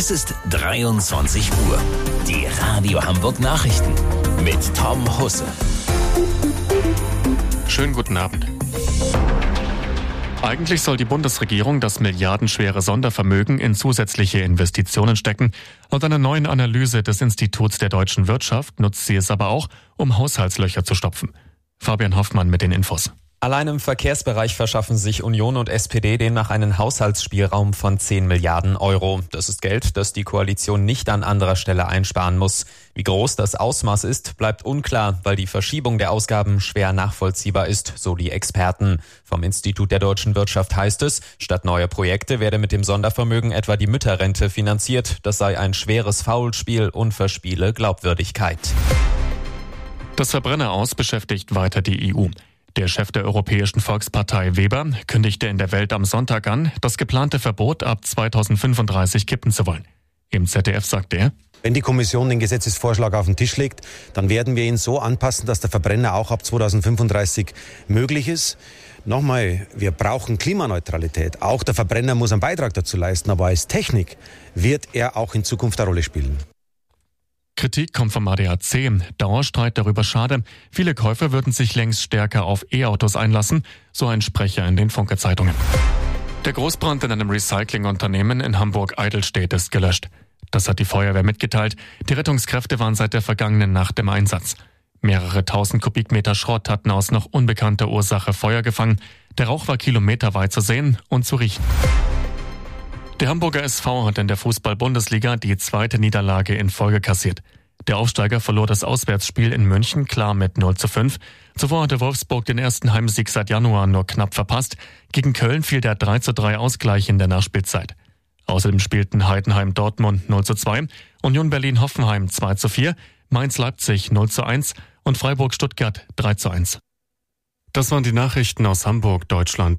Es ist 23 Uhr. Die Radio Hamburg Nachrichten mit Tom Husse. Schönen guten Abend. Eigentlich soll die Bundesregierung das milliardenschwere Sondervermögen in zusätzliche Investitionen stecken. Laut einer neuen Analyse des Instituts der deutschen Wirtschaft nutzt sie es aber auch, um Haushaltslöcher zu stopfen. Fabian Hoffmann mit den Infos. Allein im Verkehrsbereich verschaffen sich Union und SPD demnach einen Haushaltsspielraum von 10 Milliarden Euro. Das ist Geld, das die Koalition nicht an anderer Stelle einsparen muss. Wie groß das Ausmaß ist, bleibt unklar, weil die Verschiebung der Ausgaben schwer nachvollziehbar ist, so die Experten. Vom Institut der deutschen Wirtschaft heißt es, statt neuer Projekte werde mit dem Sondervermögen etwa die Mütterrente finanziert. Das sei ein schweres Faulspiel und verspiele Glaubwürdigkeit. Das Verbrenneraus beschäftigt weiter die EU. Der Chef der Europäischen Volkspartei Weber kündigte in der Welt am Sonntag an, das geplante Verbot ab 2035 kippen zu wollen. Im ZDF sagt er: Wenn die Kommission den Gesetzesvorschlag auf den Tisch legt, dann werden wir ihn so anpassen, dass der Verbrenner auch ab 2035 möglich ist. Nochmal, wir brauchen Klimaneutralität. Auch der Verbrenner muss einen Beitrag dazu leisten, aber als Technik wird er auch in Zukunft eine Rolle spielen. Kritik kommt vom ADAC. Dauerstreit darüber schade. Viele Käufer würden sich längst stärker auf E-Autos einlassen, so ein Sprecher in den Funke-Zeitungen. Der Großbrand in einem Recyclingunternehmen in Hamburg-Eidelstedt ist gelöscht. Das hat die Feuerwehr mitgeteilt. Die Rettungskräfte waren seit der vergangenen Nacht im Einsatz. Mehrere tausend Kubikmeter Schrott hatten aus noch unbekannter Ursache Feuer gefangen. Der Rauch war kilometerweit zu sehen und zu riechen. Der Hamburger SV hat in der Fußball-Bundesliga die zweite Niederlage in Folge kassiert. Der Aufsteiger verlor das Auswärtsspiel in München klar mit 0:5. Zuvor hatte Wolfsburg den ersten Heimsieg seit Januar nur knapp verpasst. Gegen Köln fiel der 3:3 Ausgleich in der Nachspielzeit. Außerdem spielten Heidenheim Dortmund 0:2, Union Berlin-Hoffenheim 2:4, Mainz-Leipzig 0:1 und Freiburg-Stuttgart 3:1. Das waren die Nachrichten aus Hamburg, Deutschland.